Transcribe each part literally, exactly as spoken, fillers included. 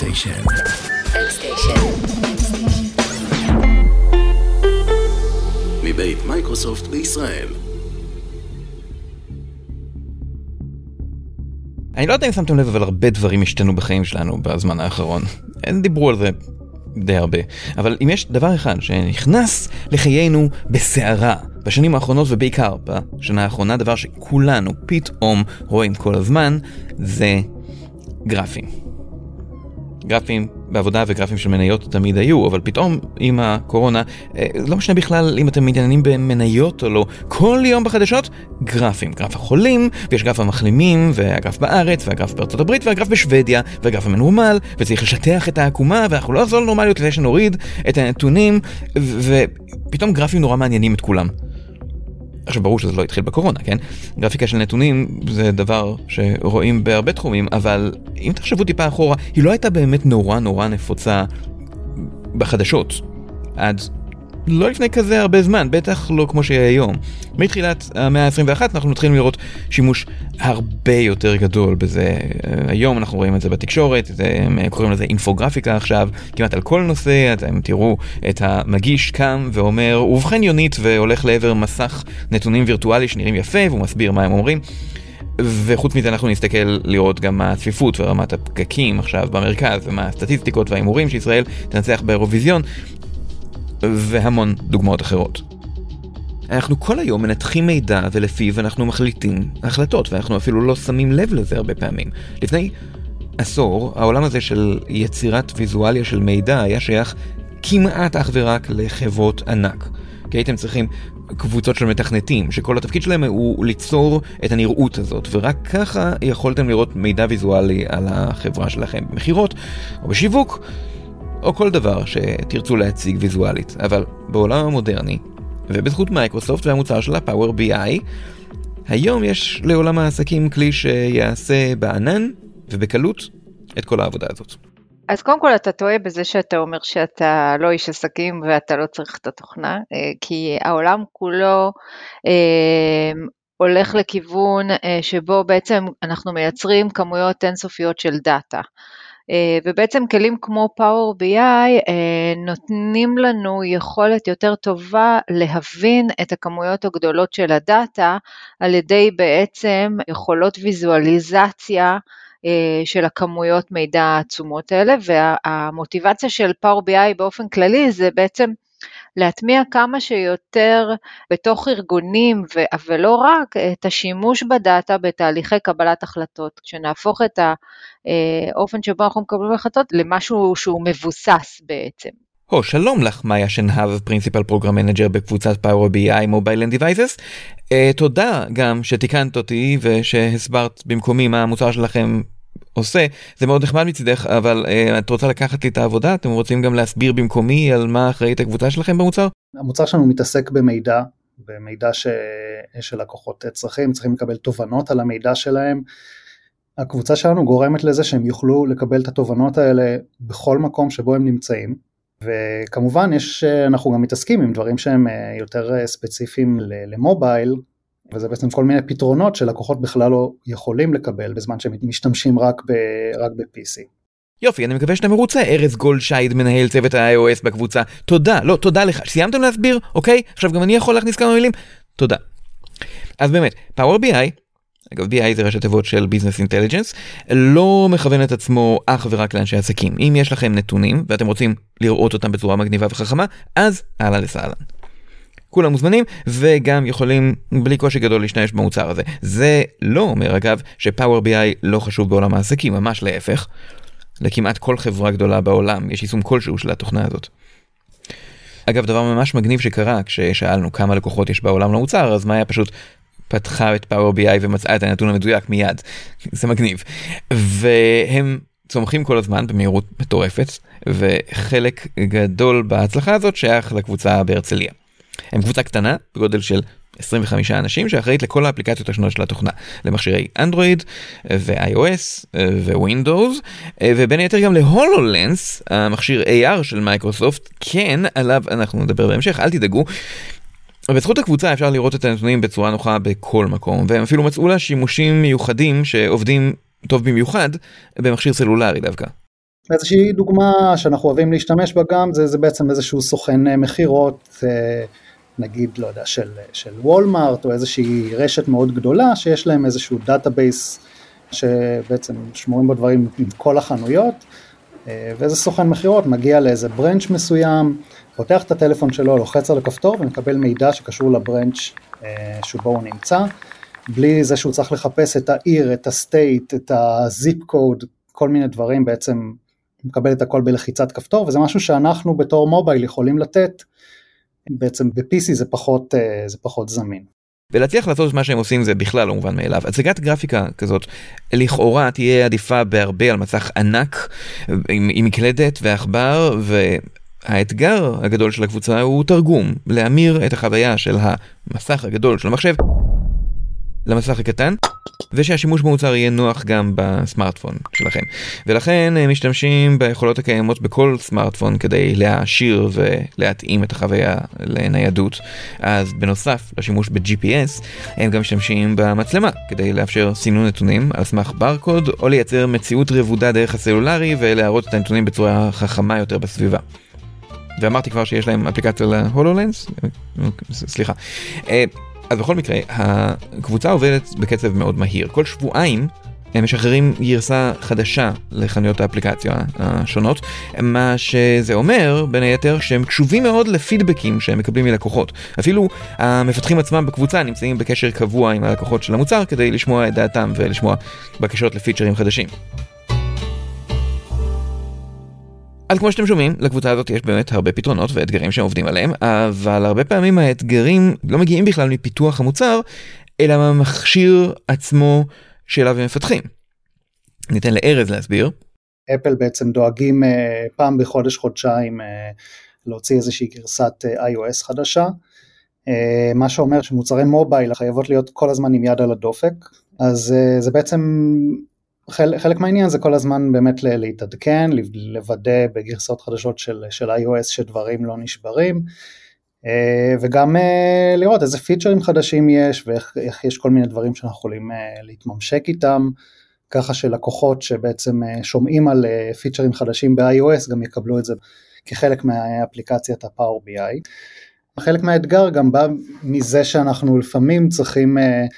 L-Station. L-Station. מבית מייקרוסופט בישראל. אני לא יודע אם שמתם לב, אבל הרבה דברים השתנו בחיים שלנו בזמן האחרון. דיברו על זה די הרבה. אבל אם יש דבר אחד שנכנס לחיינו בסערה בשנים האחרונות, ובעיקר בשנה האחרונה, דבר שכולנו פתאום רואים כל הזמן, זה גרפים. גרפים בעבודה וגרפים של מניות תמיד היו, אבל פתאום עם הקורונה, לא משנה בכלל אם אתם מתעניינים במניות או לא, כל יום בחדשות גרפים, גרף החולים, ויש גרף המחלימים, והגרף בארץ, והגרף בארצות הברית, והגרף בשוודיה, והגרף המנורמל, וצריך לשטח את העקומה, ואנחנו לא נחזור לנורמליות כדי שנוריד את הנתונים, ופתאום גרפים נורא מעניינים את כולם. עכשיו ברור שזה לא התחיל בקורונה, כן? גרפיקה של נתונים זה דבר שרואים בהרבה תחומים, אבל אם תחשבו טיפה אחורה, היא לא הייתה באמת נורא נורא נפוצה בחדשות. עד לא לפני כזה הרבה זמן, בטח לא כמו שיהיה היום. מתחילת המאה ה-עשרים ואחת אנחנו מתחילים לראות שימוש הרבה יותר גדול בזה. היום אנחנו רואים את זה בתקשורת, הם קוראים לזה אינפוגרפיקה עכשיו, כמעט על כל נושא. אתם תראו את המגיש קם ואומר, ובכן יונית, והולך לעבר מסך נתונים וירטואלי שנראים יפה, והוא מסביר מה הם אומרים. וחוץ מזה אנחנו נסתכל לראות גם מה הצפיפות ורמת הפקקים עכשיו במרכז, ומה הסטטיסטיקות והאימורים שישראל תנצח באירוויזיון, והמון דוגמאות אחרות. אנחנו כל היום מנתחים מידע ולפיו אנחנו מחליטים החלטות, ואנחנו אפילו לא שמים לב לזה הרבה פעמים. לפני עשור, העולם הזה של יצירת ויזואליה של מידע היה שייך כמעט אך ורק לחברות ענק. כי הייתם צריכים קבוצות של מתכנתים, שכל התפקיד שלהם הוא ליצור את הנראות הזאת, ורק ככה יכולתם לראות מידע ויזואלי על החברה שלכם במחירות או בשיווק, או כל דבר שתרצו להציג ויזואלית. אבל בעולם המודרני, ובזכות מייקרוסופט והמוצר שלה, פאוור בי איי, היום יש לעולם העסקים כלי שיעשה בענן ובקלות את כל העבודה הזאת. אז קודם כל אתה טועה בזה שאתה אומר שאתה לא איש עסקים ואתה לא צריך את התוכנה, כי העולם כולו אה, הולך לכיוון אה, שבו בעצם אנחנו מייצרים כמויות אינסופיות של דאטה. ובעצם כלים כמו פאוור בי איי נותנים לנו יכולת יותר טובה להבין את הכמויות הגדולות של הדאטה, על ידי בעצם יכולות ויזואליזציה של הכמויות מידע העצומות האלה, והמוטיבציה של פאוור בי איי באופן כללי זה בעצם להטמיע כמה שיותר בתוך ארגונים, ולא רק את השימוש בדאטה בתהליכי קבלת החלטות, שנהפוך את האופן שבו אנחנו מקבלים החלטות למשהו שהוא מבוסס בעצם. הו, שלום לך, מאיה שנהב, פרינסיפל פרוגרם מנג'ר בקבוצת פאוור בי איי מובייל אנד דיווייסס. תודה גם שתיקנת אותי ושהסברת במקומי מה המוצר שלכם עושה. זה מאוד נחמד מצדך, אבל uh, את רוצה לקחת לי את העבודה? אתם רוצים גם להסביר במקומי על מה אחראית הקבוצה שלכם במוצר? המוצר שלנו מתעסק במידע, במידע ש... שלקוחות צריכים, צריכים לקבל תובנות על המידע שלהם. הקבוצה שלנו גורמת לזה שהם יוכלו לקבל את התובנות האלה בכל מקום שבו הם נמצאים, וכמובן יש, אנחנו גם מתעסקים עם דברים שהם יותר ספציפיים למובייל, וזה בעצם כל מיני פתרונות שלקוחות בכלל לא יכולים לקבל בזמן שהם משתמשים רק ב, רק ב-פי סי. יופי, אני מקווה שאתה מרוצה. ארז גולדשייד, מנהל צוות ה-iOS בקבוצה. תודה, לא, תודה לך. סיימתם להסביר? אוקיי? עכשיו גם אני יכול להכניס כמה מילים? תודה. אז באמת, פאוור בי איי, אגב, בי איי זה ראשי תיבות של Business Intelligence, לא מכוון את עצמו אך ורק לאנשי עסקים. אם יש לכם נתונים ואתם רוצים לראות אותם בצורה מגניבה וחכמה, אז אהלן וסהלן. כולם מוזמנים, וגם יכולים בלי קושי גדול להשתמש במוצר הזה. זה לא אומר, אגב, שפאוור בי איי לא חשוב בעולם העסקים, ממש להפך. לכמעט כל חברה גדולה בעולם יש יישום כלשהו של התוכנה הזאת. אגב, דבר ממש מגניב שקרה, כששאלנו כמה לקוחות יש בעולם למוצר, אז מאיה פשוט פתחה את פאוור בי איי ומצאה את הנתון המדויק מיד. זה מגניב. והם צומחים כל הזמן במהירות מטורפת, וחלק גדול בהצלחה הזאת שייך לקבוצה בהרצליה. הם קבוצה קטנה, בגודל של עשרים וחמישה אנשים, שאחראית לכל האפליקציות השונות של התוכנה, למכשירי אנדרואיד ו-iOS ווינדוס, ובין היתר גם להולולנס, המכשיר איי אר של מייקרוסופט, כן, עליו אנחנו נדבר בהמשך, אל תדאגו. בזכות הקבוצה אפשר לראות את הנתונים בצורה נוחה בכל מקום, והם אפילו מצאו לה שימושים מיוחדים שעובדים טוב במיוחד במכשיר סלולרי דווקא. איזושהי דוגמה שאנחנו אוהבים להשתמש בה גם, זה, זה בעצם איזשהו סוכן מחירות, נגיד, לא יודע, של, של וולמארט, או איזושהי רשת מאוד גדולה, שיש להם איזשהו דאטאבייס, שבעצם שמורים בו דברים עם כל החנויות, ואיזה סוכן מחירות מגיע לאיזה ברנץ' מסוים, פותח את הטלפון שלו, לוחץ על הכפתור, ומקבל מידע שקשור לברנץ' שבו הוא נמצא, בלי זה שהוא צריך לחפש את העיר, את הסטייט, את הזיפ קוד, כל מיני דברים, בעצם מקבל את הכל בלחיצת כפתור, וזה משהו שאנחנו בתור מובייל יכולים לתת, בעצם ב-פי סי זה פחות, זה פחות זמין. ולהצליח לעשות את מה שהם עושים זה בכלל לא מובן מאליו. הצגת גרפיקה כזאת לכאורה תהיה עדיפה בהרבה על מסך ענק, עם, עם מקלדת ועכבר, והאתגר הגדול של הקבוצה הוא תרגום, להמיר את החוויה של המסך הגדול של המחשב למסך הקטן, ושהשימוש במוצר יהיה נוח גם בסמארטפון שלכם. ולכן הם משתמשים ביכולות הקיימות בכל סמארטפון כדי להעשיר ולהתאים את החוויה לניידות. אז בנוסף לשימוש ב-ג'י פי אס, הם גם משתמשים במצלמה כדי לאפשר סינון נתונים על סמך ברקוד, או לייצר מציאות רבודה דרך הסלולרי ולהראות את הנתונים בצורה חכמה יותר בסביבה. ואמרתי כבר שיש להם אפליקציה להולולנס? סליחה. אז בכל מקרה, הקבוצה עובדת בקצב מאוד מהיר. כל שבועיים הם משחררים גרסה חדשה לחנויות האפליקציה השונות, מה שזה אומר, בין היתר, שהם קשובים מאוד לפידבקים שהם מקבלים מלקוחות. אפילו המפתחים עצמם בקבוצה נמצאים בקשר קבוע עם הלקוחות של המוצר, כדי לשמוע את דעתם ולשמוע בקשות לפיצ'רים חדשים. אז כמו שאתם שומעים, לקבוצה הזאת יש באמת הרבה פתרונות ואתגרים שהם עובדים עליהם, אבל הרבה פעמים האתגרים לא מגיעים בכלל מפיתוח המוצר, אלא מהמכשיר עצמו שאליו הם מפתחים. ניתן לארז להסביר. אפל בעצם דואגים פעם בחודש חודשיים להוציא איזושהי גרסת iOS חדשה, מה שאומר שמוצרי מובייל חייבות להיות כל הזמן עם יד על הדופק, אז זה בעצם חלק, חלק מהעניין זה כל הזמן באמת להתעדכן, לוודא בגרסאות חדשות של, של iOS שדברים לא נשברים, וגם לראות איזה פיצ'רים חדשים יש, ואיך איך יש כל מיני דברים שאנחנו יכולים להתממשק איתם, ככה שלקוחות שבעצם שומעים על פיצ'רים חדשים ב-iOS, גם יקבלו את זה כחלק מהאפליקציית ה-Power בי איי. חלק מהאתגר גם בא מזה שאנחנו לפעמים צריכים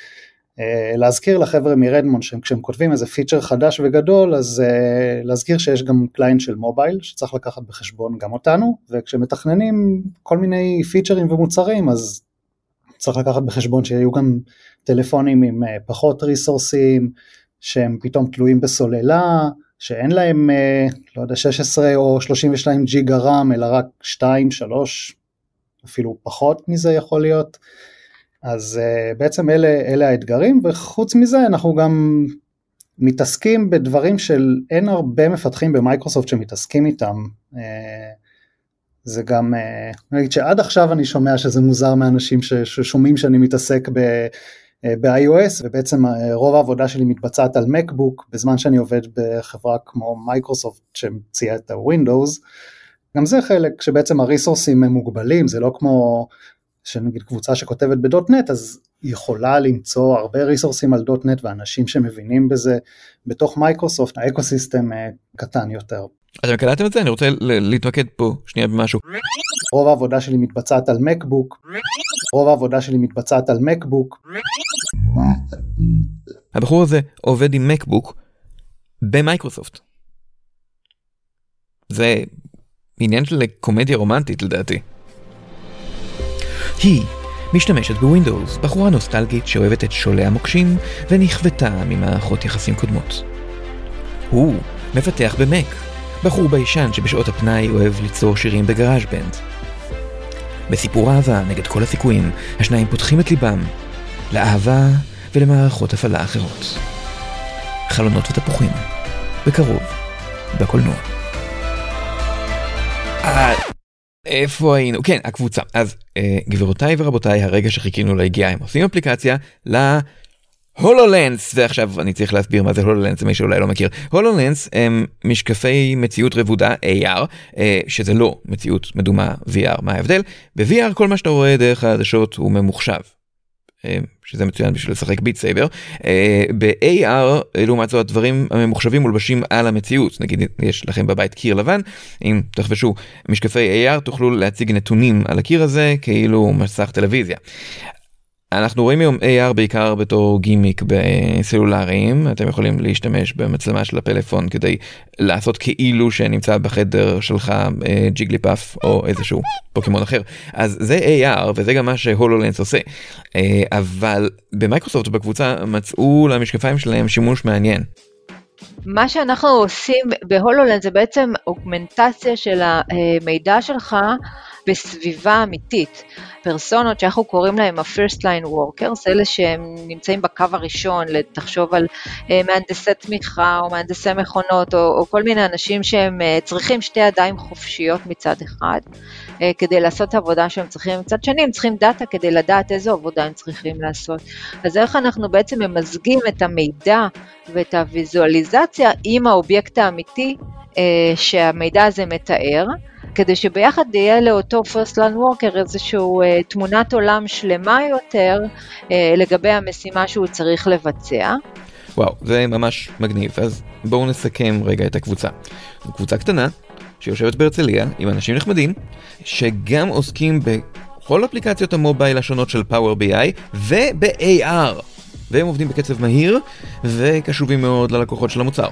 להזכיר לחבר'ה מרדמונד, שכשהם כותבים איזה פיצ'ר חדש וגדול, אז להזכיר שיש גם קליינט של מובייל, שצריך לקחת בחשבון גם אותנו, וכשמתכננים כל מיני פיצ'רים ומוצרים, אז צריך לקחת בחשבון שיהיו גם טלפונים עם פחות ריסורסים, שהם פתאום תלויים בסוללה, שאין להם, לא יודע, שש עשרה או שלושים ושתיים ג'יגה רם, אלא רק שתיים, שלוש, אפילו פחות מזה יכול להיות. אז uh, בעצם אלה, אלה האתגרים, וחוץ מזה אנחנו גם מתעסקים בדברים של אין הרבה מפתחים במייקרוסופט שמתעסקים איתם. Uh, זה גם, uh, נגיד שעד עכשיו אני שומע שזה מוזר מאנשים ששומעים שאני מתעסק ב, uh, ב-iOS, ובעצם uh, רוב העבודה שלי מתבצעת על מקבוק, בזמן שאני עובד בחברה כמו מייקרוסופט שמציעה את ה-Windows. גם זה חלק שבעצם הריסורסים הם מוגבלים, זה לא כמו שנגיד קבוצה שכותבת בדוט-נט, אז היא יכולה למצוא הרבה ריסורסים על דוט-נט, ואנשים שמבינים בזה, בתוך מייקרוסופט, האקוסיסטם קטן יותר. אתם קלטתם את זה? אני רוצה להתמקד פה שנייה במשהו. רוב העבודה שלי מתבצעת על מקבוק, רוב העבודה שלי מתבצעת על מקבוק. הבחור הזה עובד עם מקבוק במייקרוסופט. זה עניין של קומדיה רומנטית לדעתי. היא משתמשת בווינדוס, בחורה נוסטלגית שאוהבת את שולי המוקשים ונכוותה ממערכות יחסים קודמות. הוא מפתח במק, בחור בישן שבשעות הפנאי אוהב ליצור שירים בגראז' בנד. בסיפור אהבה נגד כל הסיכויים, השניים פותחים את ליבם לאהבה ולמערכות הפעלה אחרות. חלונות ותפוחים, בקרוב, בקולנוע. אה... איפה היינו? כן, הקבוצה. אז אה, גבירותיי ורבותיי, הרגע שחיכינו להגיע, הם עושים אפליקציה להולולנס, ועכשיו אני צריך להסביר מה זה הולולנס, מי שאולי לא מכיר. הולולנס הם משקפי מציאות רבודה איי אר, אה, שזה לא מציאות מדומה וי אר. מה ההבדל? ב-וי אר כל מה שאתה רואה דרך העדשות הוא ממוחשב. שזה מצוין בשביל לשחק ביט סייבר. ב-איי אר, לעומת זאת, הדברים הממוחשבים מולבשים על המציאות. נגיד, יש לכם בבית קיר לבן, אם תחבשו משקפי איי אר, תוכלו להציג נתונים על הקיר הזה, כאילו מסך טלוויזיה. אנחנו רואים היום איי אר בעיקר בתור גימיק בסלולריים, אתם יכולים להשתמש במצלמה של הפלאפון כדי לעשות כאילו שנמצא בחדר שלך ג'יגליפאף או איזשהו פוקימון אחר. אז זה איי אר וזה גם מה שהולולנס עושה. אבל במייקרוסופט בקבוצה מצאו למשקפיים שלהם שימוש מעניין. מה שאנחנו עושים בהולולנס זה בעצם אוגמנטציה של המידע שלך בסביבה אמיתית. פרסונות שאנחנו קוראים להם ה-first line workers, אלה שהם נמצאים בקו הראשון, תחשוב על מהנדסי תמיכה או מהנדסי מכונות או, או כל מיני אנשים שהם צריכים שתי ידיים חופשיות מצד אחד, כדי לעשות עבודה שהם צריכים מצד שני, הם צריכים דאטה כדי לדעת איזו עבודה הם צריכים לעשות. אז איך אנחנו בעצם ממזגים את המידע ואת הוויזואליזציה עם האובייקט האמיתי שהמידע הזה מתאר, כדי שביחד יהיה לאותו first line worker איזשהו uh, תמונת עולם שלמה יותר uh, לגבי המשימה שהוא צריך לבצע. וואו, זה ממש מגניב. אז בואו נסכם רגע את הקבוצה. זו קבוצה קטנה שיושבת בהרצליה עם אנשים נחמדים, שגם עוסקים בכל אפליקציות המובייל השונות של פאוור בי איי וב-איי אר. והם עובדים בקצב מהיר וקשובים מאוד ללקוחות של המוצר.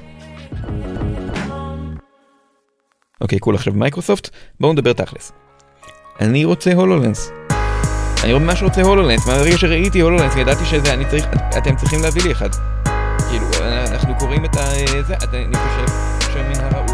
אוקיי, קול עכשיו מייקרוסופט, בואו נדבר תכלס. אני רוצה הולולנס. אני ממש רוצה הולולנס, מהרגע שראיתי הולולנס, ידעתי שזה, אני צריך, אתם צריכים להביא לי אחד. כאילו, אנחנו קוראים את זה, אני חושב שמן הראוי.